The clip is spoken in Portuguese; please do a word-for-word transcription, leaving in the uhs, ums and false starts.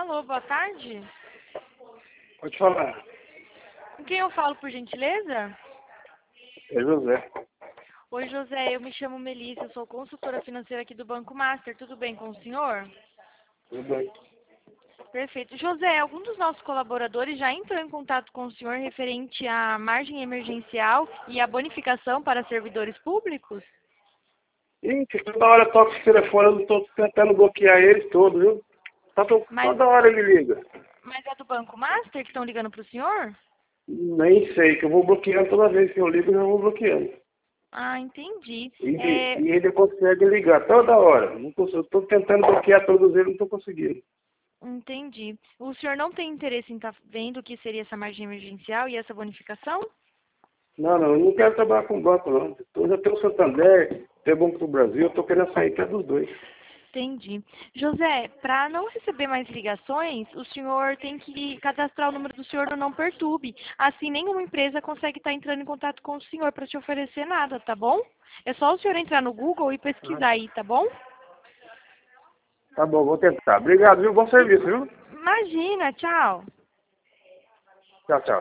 Alô, boa tarde. Pode falar. Com quem eu falo, por gentileza? É José. Oi, José, eu me chamo Melissa, eu sou consultora financeira aqui do Banco Master. Tudo bem com o senhor? Tudo bem. Perfeito. José, algum dos nossos colaboradores já entrou em contato com o senhor referente à margem emergencial e à bonificação para servidores públicos? Ih, que toda hora toca esse telefone, eu estou tentando bloquear eles todos, viu? Tá to- Mas, Toda hora ele liga. mas é do Banco Master que estão ligando para o senhor? Nem sei, que eu vou bloqueando toda vez que eu ligo, eu já vou bloqueando. Ah, entendi. E, É, e ele consegue ligar toda hora. Não consigo- Eu estou tentando bloquear todos eles, não estou conseguindo. entendi. O senhor não tem interesse em estar vendo o que seria essa margem emergencial e essa bonificação? Não, não, eu não quero trabalhar com banco, não. Eu já tenho o Santander, tenho Banco do Brasil, eu estou querendo sair até dos dois. Entendi. José, para não receber mais ligações, o senhor tem que cadastrar o número do senhor no Não Perturbe. Assim, nenhuma empresa consegue estar entrando em contato com o senhor para te oferecer nada, tá bom? É só o senhor entrar no Google e Ah, pesquisar aí, tá bom? tá bom, vou tentar. Obrigado, viu? Bom serviço, viu? Imagina, tchau. Tchau, tchau.